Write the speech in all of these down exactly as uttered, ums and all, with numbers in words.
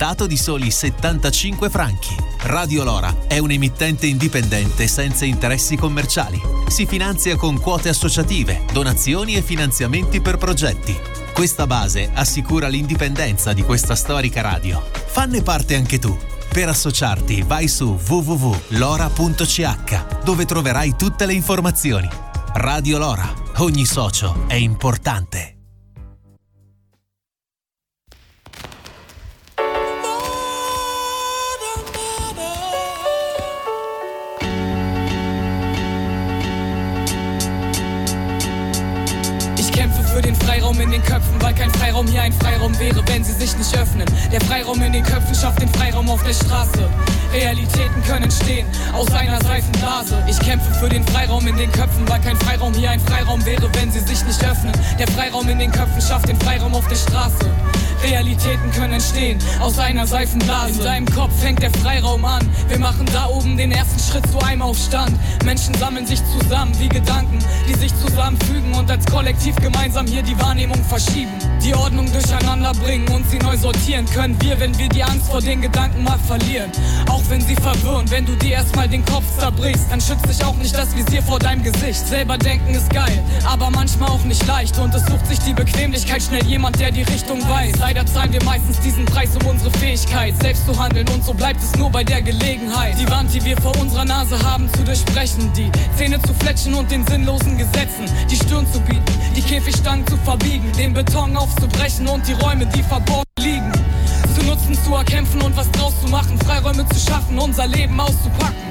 scontato di soli settantacinque franchi. Radio Lora è un emittente indipendente senza interessi commerciali. Si finanzia con quote associative, donazioni e finanziamenti per progetti. Questa base assicura l'indipendenza di questa storica radio. Fanne parte anche tu. Per associarti vai su w w w punto lora punto c h dove troverai tutte le informazioni. Radio Lora, ogni socio è importante. Für den Freiraum in den Köpfen, weil kein Freiraum hier ein Freiraum wäre, wenn sie sich nicht öffnen. Der Freiraum in den Köpfen schafft den Freiraum auf der Straße. Realitäten können entstehen aus einer Seifenblase. Ich kämpfe für den Freiraum in den Köpfen, weil kein Freiraum hier ein Freiraum wäre, wenn sie sich nicht öffnen. Der Freiraum in den Köpfen schafft den Freiraum auf der Straße. Realitäten können entstehen aus einer Seifenblase. In deinem Kopf fängt der Freiraum an. Wir machen da oben den ersten Schritt zu einem Aufstand. Menschen sammeln sich zusammen wie Gedanken, die sich zusammenfügen und als Kollektiv gemeinsam hier die Wahrnehmung verschieben. Die Ordnung durcheinander bringen und sie neu sortieren können wir, wenn wir die Angst vor den Gedanken mal verlieren. Auch wenn sie verwirren, wenn du dir erstmal den Kopf zerbrichst, dann schützt dich auch nicht das Visier vor deinem Gesicht. Selber denken ist geil, aber manchmal auch nicht leicht und es sucht sich die Bequemlichkeit schnell jemand, der die Richtung weiß. Leider zahlen wir meistens diesen Preis um unsere Fähigkeit, selbst zu handeln und so bleibt es nur bei der Gelegenheit. Die Wand, die wir vor unserer Nase haben, zu durchbrechen, die Zähne zu fletschen und den sinnlosen Gesetzen die Stirn zu bieten, die Käfigstangen zu verbiegen, den Beton aufzubrechen und die Räume, die verborgen liegen, zu nutzen, zu erkämpfen und was draus zu machen, Freiräume zu schaffen, unser Leben auszupacken.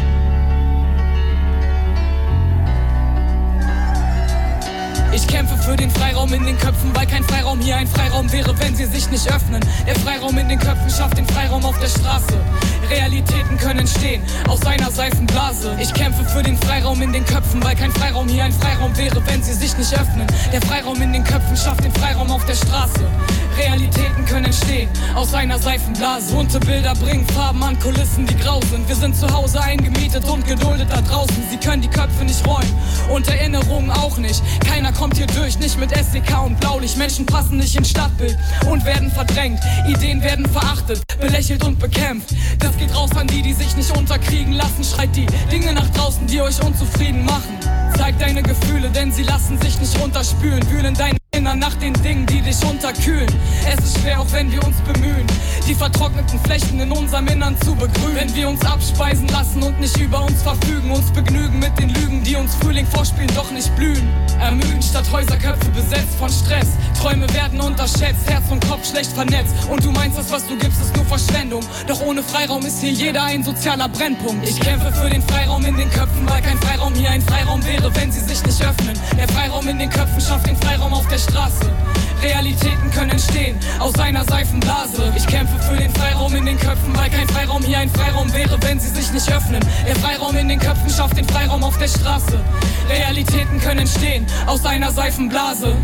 Ich kämpfe für den Freiraum in den Köpfen, weil kein Freiraum hier ein Freiraum wäre, wenn sie sich nicht öffnen. Der Freiraum in den Köpfen schafft den Freiraum auf der Straße. Realitäten können entstehen aus einer Seifenblase. Ich kämpfe für den Freiraum in den Köpfen, weil kein Freiraum hier ein Freiraum wäre, wenn sie sich nicht öffnen. Der Freiraum in den Köpfen schafft den Freiraum auf der Straße. Realitäten können entstehen aus einer Seifenblase. Bunte Bilder bringen Farben an Kulissen, die grau sind. Wir sind zu Hause eingemietet und geduldet da draußen. Sie können die Köpfe nicht räumen und Erinnerungen auch nicht. Keiner kommt hier durch, nicht mit S E K und Blaulicht. Menschen passen nicht ins Stadtbild und werden verdrängt. Ideen werden verachtet, belächelt und bekämpft. Das geht raus an die, die sich nicht unterkriegen lassen. Schreit die Dinge nach draußen, die euch unzufrieden machen. Zeig deine Gefühle, denn sie lassen sich nicht runterspülen. Wühlen dein Innern nach den Dingen, die dich unterkühlen. Es ist schwer, auch wenn wir uns bemühen, die vertrockneten Flächen in unserem Innern zu begrünen. Wenn wir uns abspeisen lassen und nicht über uns verfügen, uns begnügen mit den Lügen, die uns Frühling vorspielen, doch nicht blühen. Ermüden statt Häuserköpfe besetzt von Stress. Träume werden unterschätzt, Herz und Kopf schlecht vernetzt. Und du meinst, das, was du gibst, ist nur Verschwendung. Doch ohne Freiraum ist hier jeder ein sozialer Brennpunkt. Ich kämpfe für den Freiraum in den Köpfen, weil kein Freiraum hier ein Freiraum wäre, wenn sie sich nicht öffnen. Der Freiraum in den Köpfen schafft den Freiraum auf der Straße. Realitäten können entstehen aus einer Seifenblase. Ich kämpfe für den Freiraum in den Köpfen, weil kein Freiraum hier ein Freiraum wäre, wenn sie sich nicht öffnen. Der Freiraum in den Köpfen schafft den Freiraum auf der Straße. Realitäten können entstehen aus einer Seifenblase.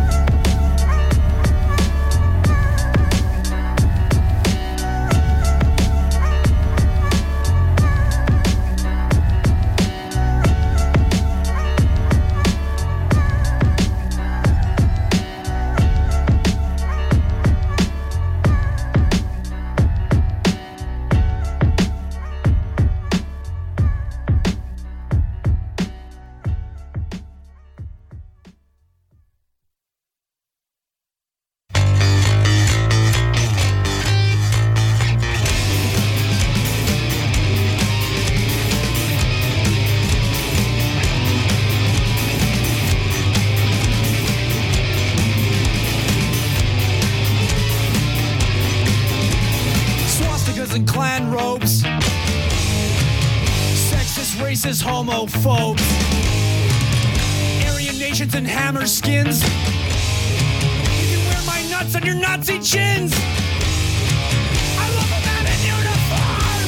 Homophobes, Aryan nations and hammer skins. You can wear my nuts on your Nazi chins. I love a man in uniform.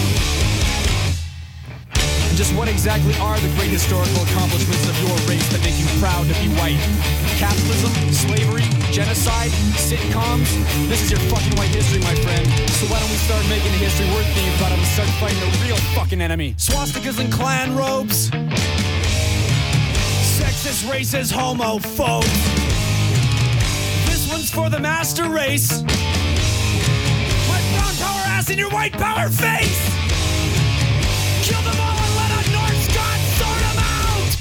And just what exactly are the great historical accomplishments of your race that make you proud to be white? Capitalism, slavery, genocide, sitcoms. This is your fucking white history, my friend. So why don't we start making a history worth being proud of and start fighting the real fucking enemy? Swastikas and Klan robes. Sexist, racist, homophobes. This one's for the master race. My brown gas in your white power face. Kill them all and let a Norse god sort them out.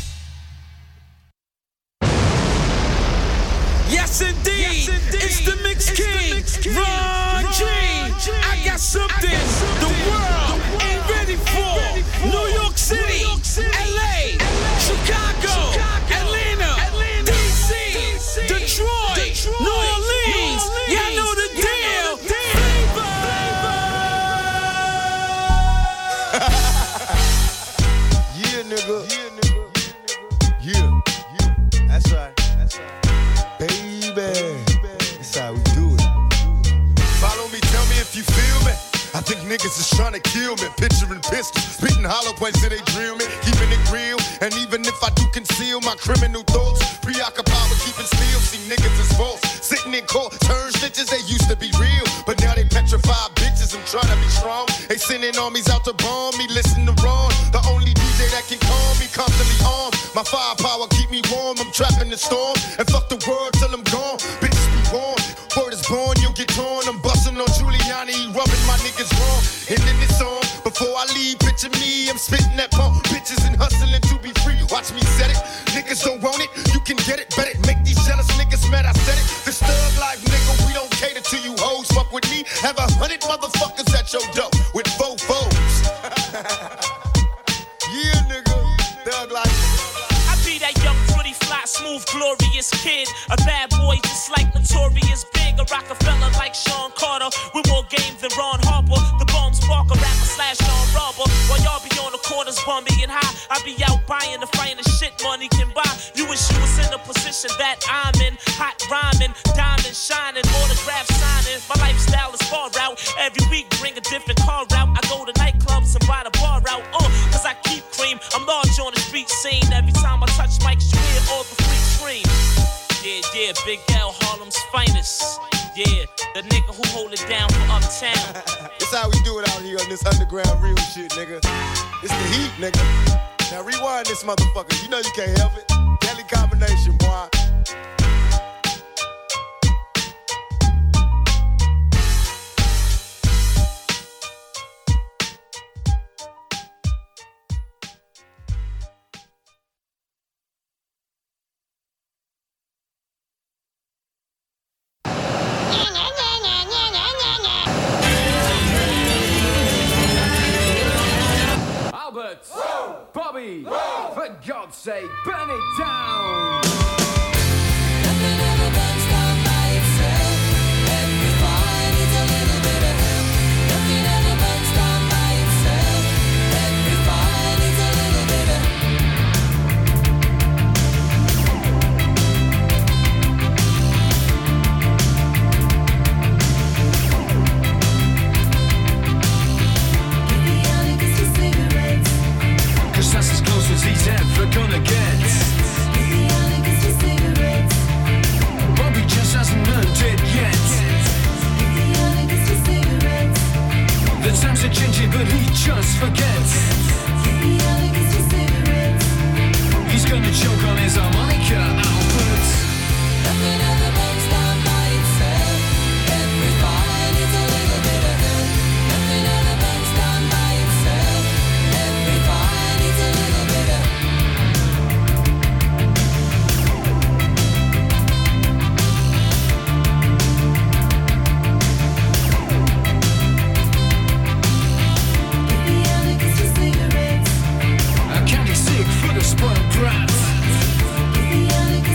Yes indeed, yes, indeed. It's the Mix it's King, the Mix King. Ron, Ron G. G. I got something, I got something the, world the world ain't ready for. Ready for. New York City, New York City L A, L A Chicago, Chicago Atlanta, Atlanta, D C, D C Detroit, Detroit, New Orleans. Y'all know the deal. Know the deal. Yeah, nigga. Yeah, nigga. Yeah, yeah. That's right. That's right. Baby, that's how we do it. Follow me, tell me if you feel me. I think niggas is trying to kill me. Picturing pistols, spitting hollow points till they drill me. Keeping it real, and even if I do conceal my criminal thoughts, preoccupied with keeping still. See niggas is false, sitting in court, turn snitches. They used to be real, but now they petrified bitches. I'm trying to be strong. They sending armies out to bomb me. Listen to Ron, the only D J that can calm me, constantly armed. My firepower keep me warm. I'm trapping the storm, and fuck the world till I'm gone. Bitches be warned. Word is born, you'll get torn. I'm busting on Giuliani, rubbing my niggas wrong. And then it's on. Before I leave, picture me, I'm spitting that pump. Bitches and hustling to be free. Watch me set it. Niggas don't want it, you can get it. Bet it. Make these jealous niggas mad, I said it. This thug life, nigga, we don't cater to you hoes. Fuck with me, have a hundred motherfuckers at your door with four foes. Yeah, nigga, thug life. I be that young, pretty, fly, smooth, glorious kid. A bad boy just like Notorious Big. A Rockefeller like Sean Carter. With more game than Ron Harper. The bombs spark a rapper slash Sean Robber. While y'all be on the corners bumming and high, I be out buying the finest shit money can buy. You wish you was in the position that I'm in. Hot rhyming, diamond shining, autograph signing. My lifestyle is far out. Every week bring a different car out. I go to nightclubs and buy the bar out. Uh, cause I keep cream. I'm large on the street scene. Every time I touch mics, you hear all the freaks scream. Yeah, yeah, Big L, Harlem's finest. Yeah, the nigga who hold it down for Uptown. This how we do it out here on this underground real shit, nigga. It's the heat, nigga. Now rewind this motherfucker. You know you can't help it. Deadly combination, boy. Albert, whoa. Bobby, whoa. For God's sake, burn it down. Nothing ever burns down by itself. Every fire needs a little bit of help. Nothing ever burns down by itself. Every fire needs a little bit of Cause that's as close as he's ever gonna get. Bobby just hasn't learned it yet. The times are changing but he just forgets. He's gonna choke on his harmonica, Albert. Nothing ever burns down by itself. Every fire needs a little bit of help. Nothing ever burns down by itself. Every fire needs a little bit of A candy stick for the spoiled brats.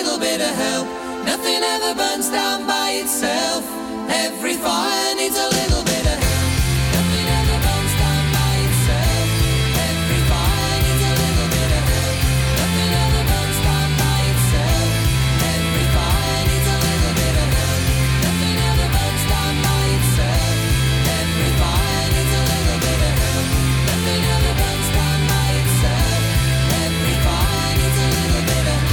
little bit of help. Nothing ever burns down by itself. Every fire needs a little bit of help. Nothing ever burns down by itself. Every fire needs a little bit of help. Nothing ever burns down by itself. Every fire needs a little bit of help. Nothing ever burns down by itself. Every fire needs a little bit of help. Nothing ever burns down by itself. Every fire needs a little bit of help.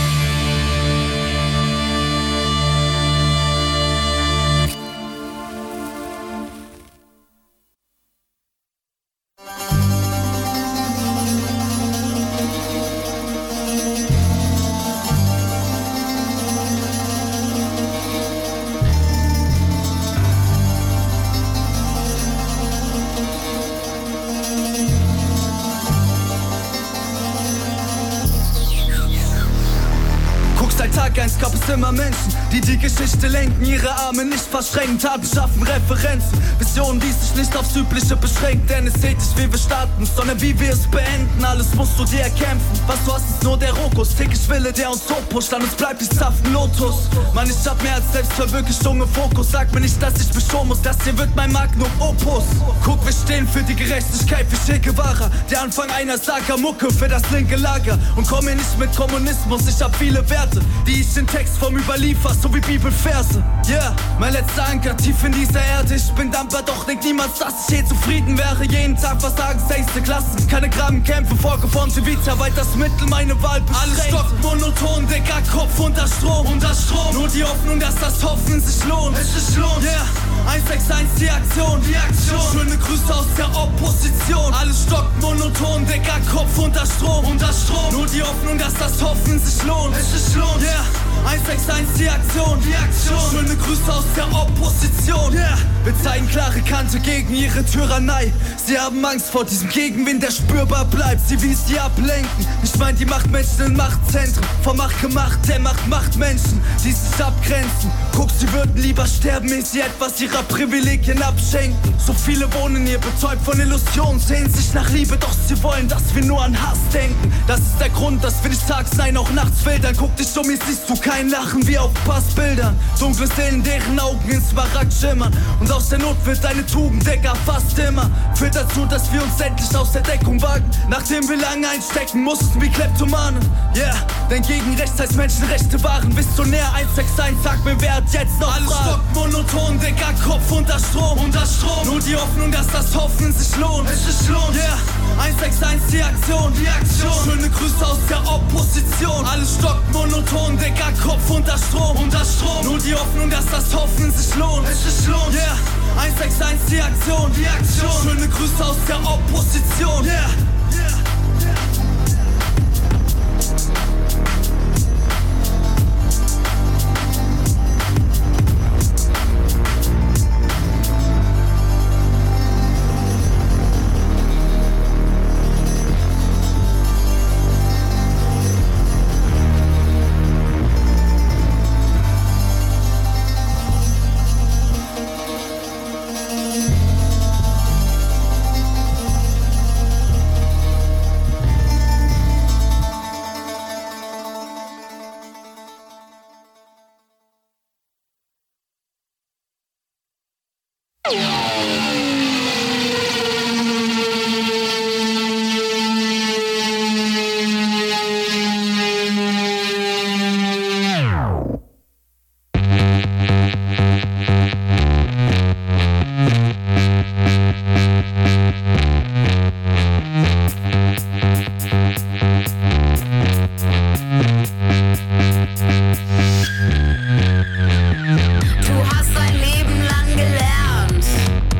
Seit Tag eins gab es immer Menschen, die die Geschichte lenken, ihre Arme nicht verschränken, Taten schaffen Referenzen, Visionen, die sich nicht aufs Übliche beschränken, denn es zählt nicht, wie wir starten, sondern wie wir es beenden. Alles musst du dir erkämpfen, was du hast, ist nur der Rohkost, täglich Wille, der uns so pusht, an uns bleibt die Saften Lotus. Mann, ich hab mehr als Selbstverwirklichung im Fokus, sag mir nicht, dass ich mich schon muss, das hier wird mein Magnum Opus. Guck, wir stehen für die Gerechtigkeit, wie Che Guevara, der Anfang einer Saga, Mucke für das linke Lager. Und komm mir nicht mit Kommunismus, ich hab viele Werte, die ich in Textform überliefer, so wie Bibelverse. Yeah, mein letzter Anker tief in dieser Erde. Ich bin dankbar, doch denk niemals, dass ich je zufrieden wäre. Jeden Tag Versagen, sechste Klassen. Keine Grabenkämpfe, vorgeformte Vita, weil das Mittel meine Wahl beschränkt. Alles stockt monoton, Digga, Kopf unter Strom, unter Strom. Nur die Hoffnung, dass das Hoffen sich lohnt. Es sich lohnt, yeah. eins sechs eins, die Aktion, die Aktion. Schöne Grüße aus der Opposition. Alles stockt monoton, Digga, Kopf unter Strom, unter Strom. Nur die Hoffnung, dass das Hoffen sich lohnt. Es sich lohnt, yeah. eins sechs eins, die Aktion, die Aktion. Schöne Grüße aus der Opposition, yeah. Wir zeigen klare Kante gegen ihre Tyrannei. Sie haben Angst vor diesem Gegenwind, der spürbar bleibt. Sie wie sie ablenken. Ich mein, die Machtmenschen in Machtzentren. Von Macht gemacht, der Macht macht Menschen, die sich abgrenzen. Guck, sie würden lieber sterben, ehe sie etwas ihrer Privilegien abschenken. So viele wohnen hier betäubt von Illusionen, sehen sich nach Liebe, doch sie wollen, dass wir nur an Hass denken. Das ist der Grund, dass wir nicht tags, nein, auch nachts filtern. Guck dich um, hier siehst du kein Lachen wie auf Passbildern. Dunkle Seelen, deren Augen in Smaragd schimmern. Und aus der Not wird eine Tugend, Digga, fast immer. Führt dazu, dass wir uns endlich aus der Deckung wagen. Nachdem wir lange einstecken mussten wie Kleptomanen. Yeah, denn gegen rechts heißt Menschenrechte wahren. Bist du näher eins sechs eins, sag mir, wer hat jetzt noch Alles Fragen? Stockt monoton, Digga, Kopf unter Strom, unter Strom. Nur die Hoffnung, dass das Hoffen sich lohnt. Es sich lohnt, yeah. eins sechs eins, die Aktion, die Aktion. Schöne Grüße aus der Opposition. Alles stockt monoton, Digga, Kopf unter Strom, unter Strom. Nur die Hoffnung, dass das Hoffen sich lohnt. Es sich lohnt, yeah. eins sechs eins, die Aktion, die Aktion. Schöne Grüße aus der Opposition, yeah. Du hast dein Leben lang gelernt,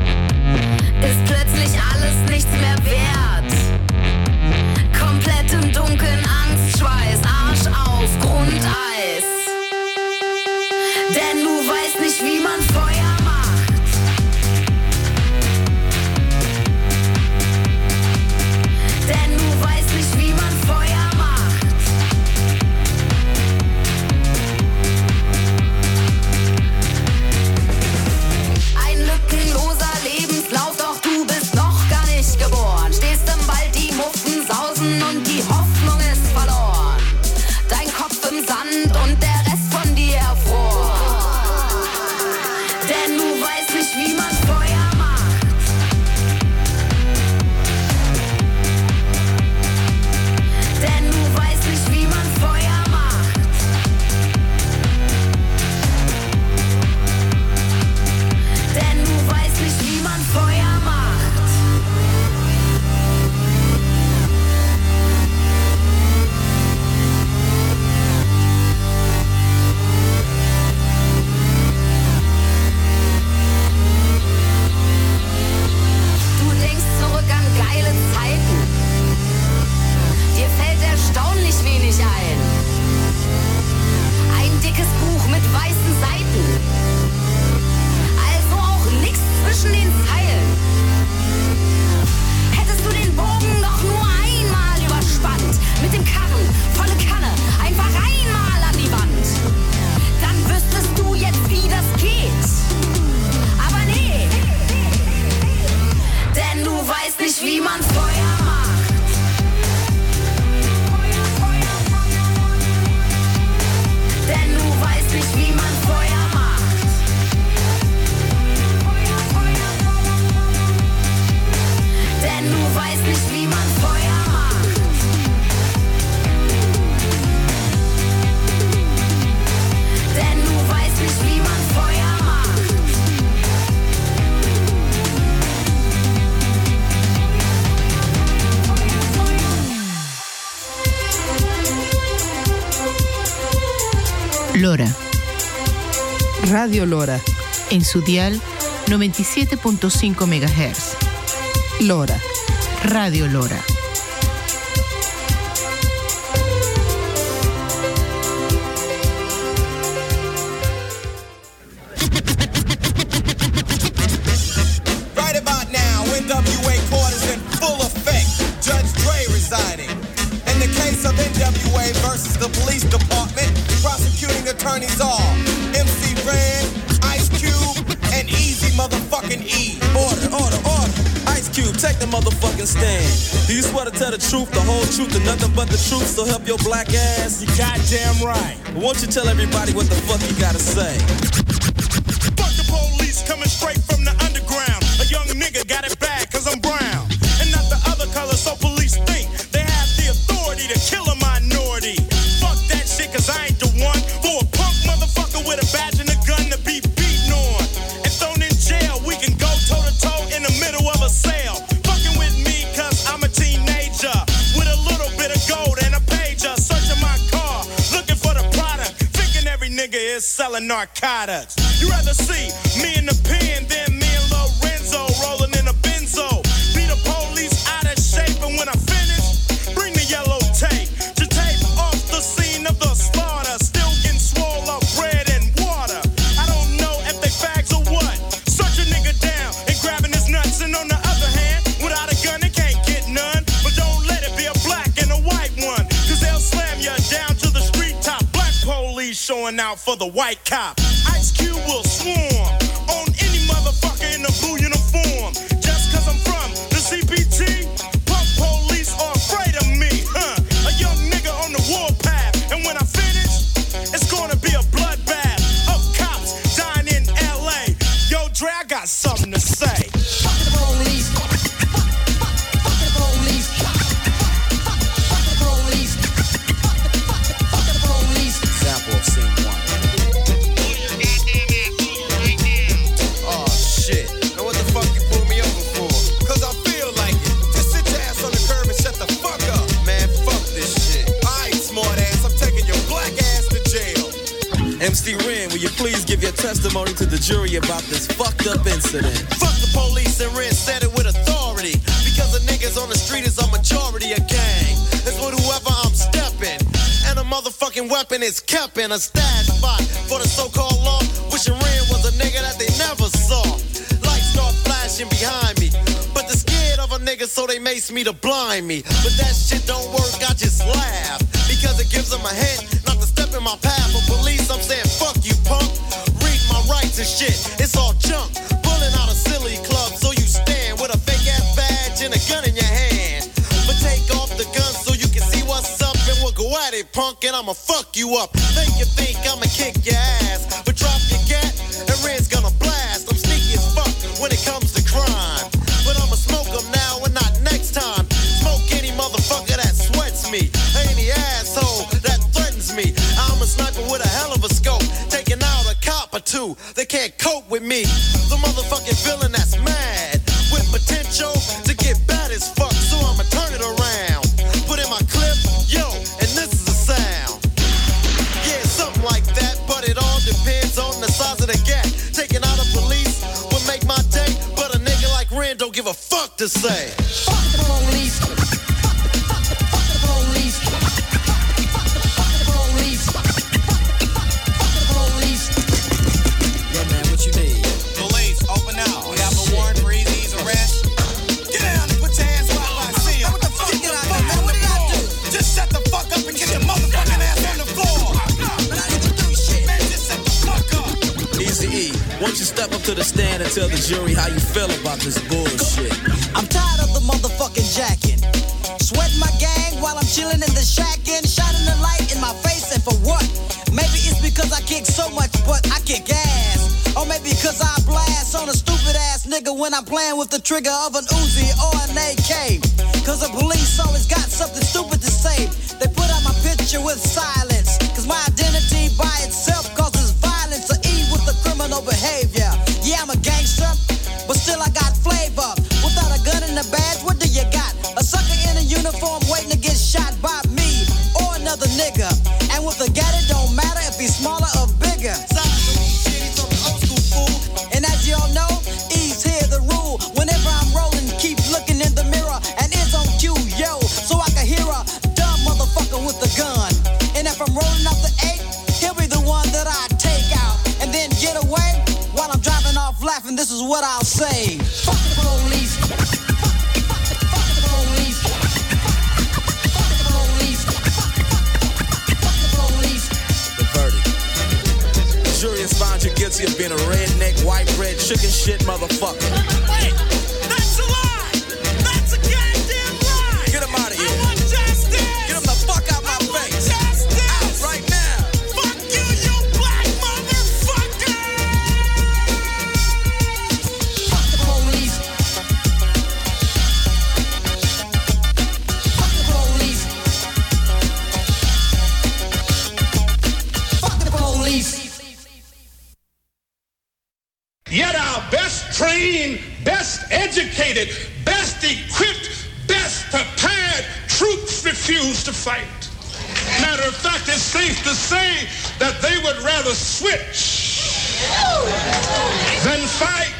Radio Lora, en su dial noventa y siete punto cinco megahertz. Lora, Radio Lora. Right about now, N W A court is in full effect. Judge Dre residing. In the case of N W A versus the police department, prosecuting attorneys are M C Ren, Ice Cube, and Easy motherfucking E. Order, order, order. Ice Cube, take the motherfucking stand. Do you swear to tell the truth, the whole truth, and nothing but the truth, so help your black ass? You goddamn right. Won't you tell everybody what the fuck you gotta say? Fuck the police coming straight from the underground. A young nigga got it bad cause I'm brown. And not the other color, so police think they have the authority to kill a minority. Fuck that shit cause I ain't the one for a punk motherfucker with a badge and a gun to be beaten on. And thrown in jail, we can go toe to toe in the middle of a sale. Fucking with me cause I'm a teenager with a little bit of gold and a pager. Searching my car, looking for the product. Thinking every nigga is selling narcotics. You rather see me in the pen than me and Lorenzo rolling in a benzo. Be the police out of shape, and when I finish, bring the yellow tape to tape off the scene of the slaughter. Still getting swole up bread and water. I don't know if they fags or what. Search a nigga down and grabbing his nuts, and on the other hand, without a gun they can't get none. But don't let it be a black and a white one, cause they'll slam you down to the street top. Black police showing out for the white cop. Ice Cube will swarm on any motherfucker in a blue uniform. Just cause I'm from the C P T, punk police are afraid of me, huh? A young nigga on the warpath, and when I finish, it's gonna be a bloodbath of cops dying in L A. Yo, Dre, I got something to say. Fuck the police. Fuck the police. Fuck the police. Fuck the police. Sample of scene one. Oh shit. Now what the fuck you pull me over for? Cause I feel like it. Just sit your ass on the curb and shut the fuck up. Man, fuck this shit. Alright, smart ass, I'm taking your black ass to jail. M C Ren, will you please give your testimony to the jury about this fucked up incident? Fuck the police, and Ren said it with authority. Because the niggas on the street is a majority of gang. It's with whoever I'm stepping. And a motherfucking weapon is kept in a stash spot for the so-called law. Wishing Ren was a nigga that they never saw. Lights start flashing behind me, but they're scared of a nigga, so they mace me to blind me. But that shit don't work, I just laugh, because it gives them a hint not to step in my path. For police, I'm saying fuck you, punk. Read my rights and shit, it's all junk. Pulling out a silly club, so you stand with a fake ass badge and a gun in your hand. But take off the gun so you can see what's up, and we'll go at it, punk, and I'ma fuck you up. Think you think I'ma kick your ass, but drop your gat, and Red's gonna blast. I'm sneaky as fuck when it comes to crime, but I'ma smoke them now and not next time. Smoke any motherfucker that sweats me, any asshole that threatens me. I'm a sniper with a hell of a scope, taking out a cop or two. They can't cope with me. The motherfucking villain that's mad with potential to get bad as fuck, so I'ma turn it around. Put in my clip, yo, and this is the sound. Yeah, something like that, but it all depends on the size of the gap. Taking out a police would make my day, but a nigga like Ren don't give a fuck to say. Fuck the police. Fuck the, fuck the, fuck the police. Fuck the, fuck the police. Fuck the police. Yo, man, what you need? Police, open out. We have a warrant for Easy's arrest. Get down and put your hands where I see him. What the fuck? Get out of here. What did I do? Just shut the fuck up and get your motherfucking ass on the floor. Man, I didn't do shit. Man, just shut the fuck up. Easy E, won't you step up to the stand and tell the jury how you feel about this bullshit? I'm tired of the motherfucking jacking. Sweating my gang while I'm chilling in the shack and shining the light in my face, and for what? Maybe it's because I kick so much, but I kick ass. Or maybe because I blast on a stupid ass nigga when I'm playing with the trigger of an Uzi or an A K. Cause the police always got something stupid to say. They put out my picture with silence, cause my identity by itself causes violence. Or E with the criminal behavior. Yeah, I'm a gangster, but still I got flavor. Without a gun and a badge, what do you got? A sucker in a uniform waiting to get shot by me or another nigga. And with a gat, it don't matter if he's smaller or bigger. Sorry, shit, he's on and this is what I'll say. Fuck the police. Fuck the police. Fuck the police. Fuck the police. The verdict. The jury has found you guilty of being a redneck, white bread, chicken shit motherfucker. Wait, that's a lie. That's a goddamn lie. Get him out of here. I want justice. Get him the fuck out my face. Justice. Out right now. Fuck you, you black motherfucker. Fuck the police. Fuck the police. Fuck the police. Yet our best trained, best educated, best equipped, best prepared troops refuse to fight. Matter of fact, it's safe to say that they would rather switch than fight.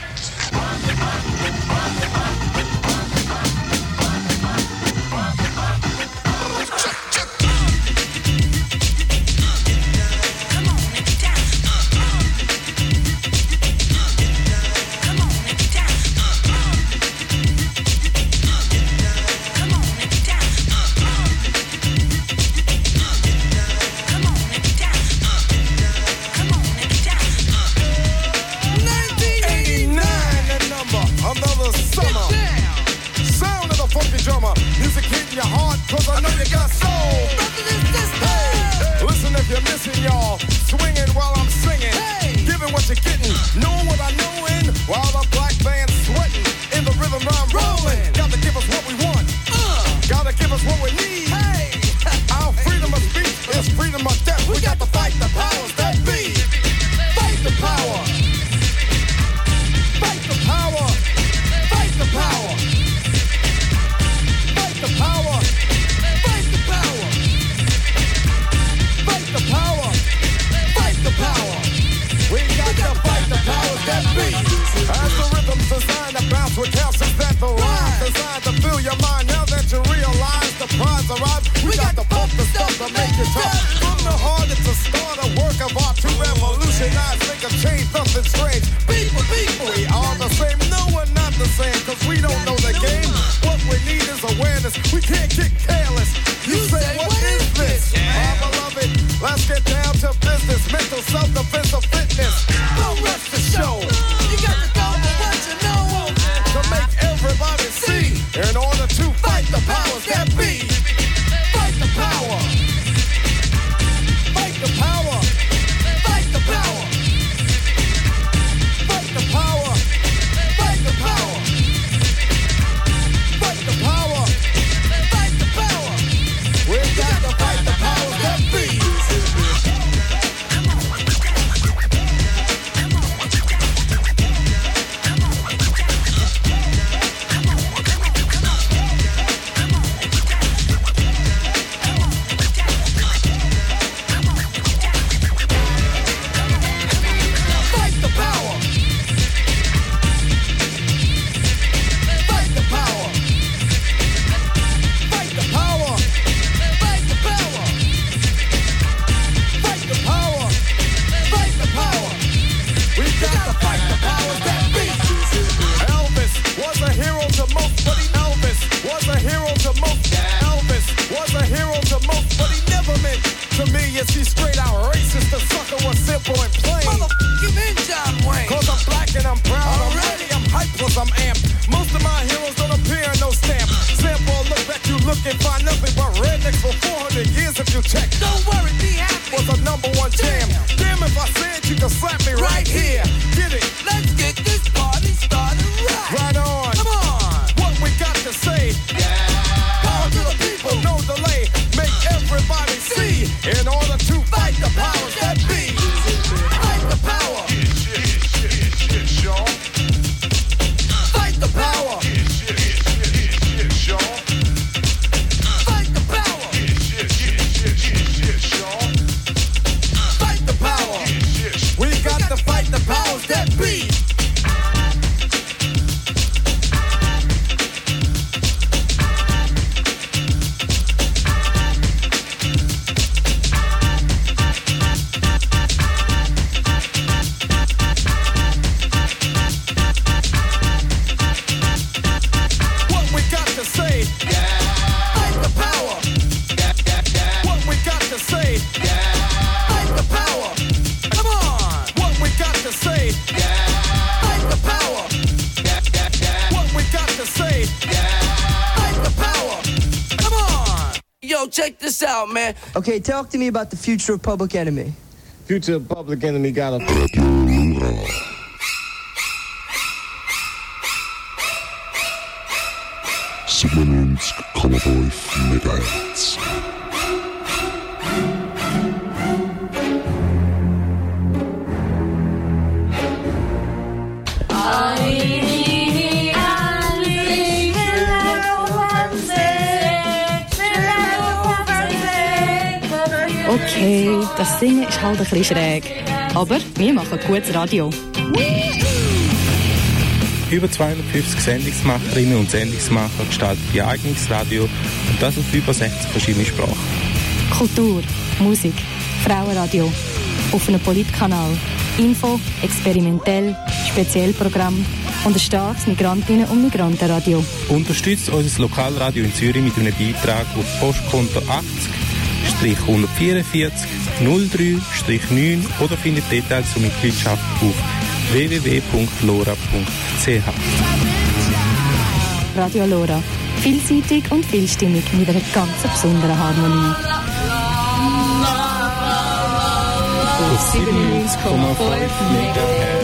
check this out, man. Okay, talk to me about the future of Public Enemy. Future of Public Enemy got a... siebenundneunzig Komma fünf Megahertz. Okay, das Singen ist halt ein bisschen schräg. Aber wir machen gutes Radio. Über zweihundertfünfzig Sendungsmacherinnen und Sendungsmacher gestalten ihr eigenes Radio und das auf über sechzig verschiedene Sprachen. Kultur, Musik, Frauenradio, auf einem Politkanal, Info, experimentell, Speziellprogramm und ein starkes Migrantinnen- und Migrantenradio. Unterstützt unser Lokalradio in Zürich mit einem Beitrag auf Postkonto achtzig hundertvierundvierzig null drei neun oder findet Details zur Mitgliedschaft auf w w w punkt lora punkt c h. Radio Lora. Vielseitig und vielstimmig mit einer ganz besonderen Harmonie. Auf siebenundneunzig Komma fünf Megahertz.